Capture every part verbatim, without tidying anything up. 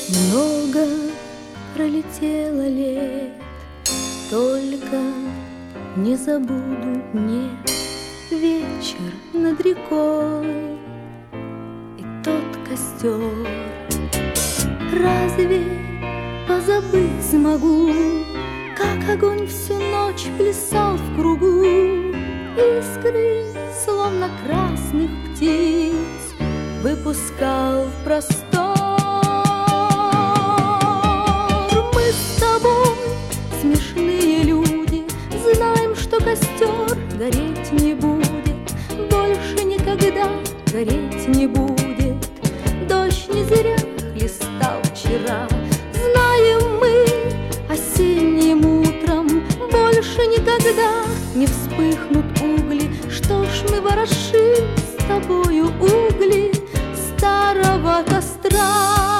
Много пролетело лет, только не забуду, нет, вечер над рекой и тот костер. Разве позабыть смогу, как огонь всю ночь плясал в кругу? Искры, словно красных птиц, выпускал в простор. Мы с тобой, смешные люди, знаем, что костер гореть не будет, больше никогда гореть не будет. Дождь не зря хлестал вчера, знаем мы, осенним утром больше никогда не вспыхнут угли. Что ж мы ворошим с тобою угли старого костра?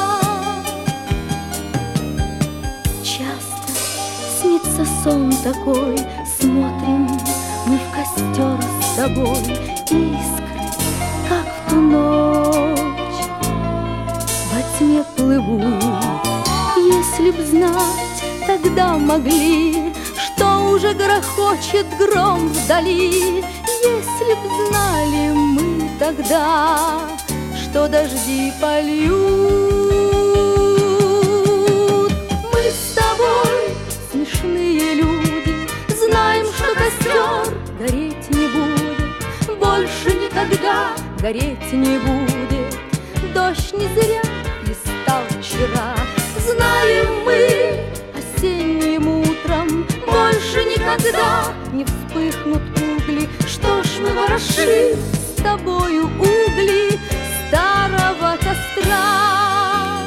Часто снится сон такой, смотрим мы в костер с тобой, искры, как в ту ночь, во тьме плывут. Если б знать, тогда могли, что уже грохочет гром вдали. Если б знали мы тогда, что дожди польют. Мы с тобой, смешные люди, знаем, что костер гореть не будет, больше никогда гореть не будет. Дождь не зря листал вчера, знаем мы, осенним утром больше никогда не вспыхнут угли. Что ж мы ворошим с тобою угли старого костра?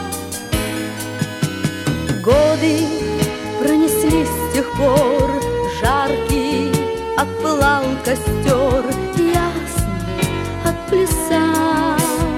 Годы пронеслись с тех пор, жаркий опылал костер, ясный отплясал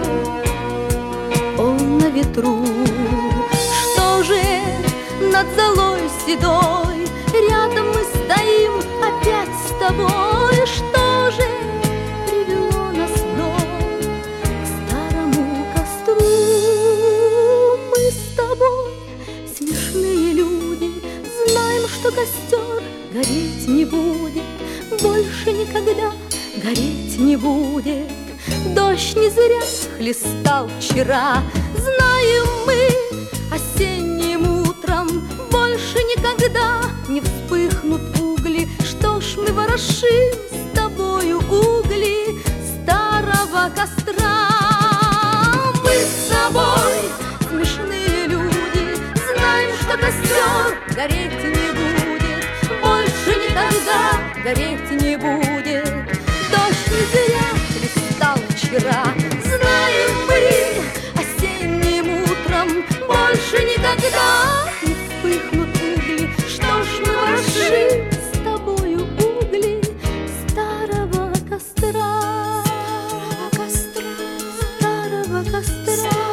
он на ветру. Что же над золой седой рядом мы стоим опять с тобой? Что же привело нас вновь к старому костру? Мы с тобой, смешные люди, знаем, что костер гореть не будет, больше никогда гореть не будет. Дождь не зря хлестал вчера, знаем мы, осенним утром больше никогда не вспыхнут угли. Что ж мы ворошим с тобою угли старого костра? Мы с тобой, смешные люди, знаем, что костер гореть не будет, больше никогда гореть не будет. Дождь не зря хлестал вчера, знаем мы, осенним утром больше никогда не вспыхнут угли. Что ж мы ворошим с тобою угли старого костра, старого костра, старого костра.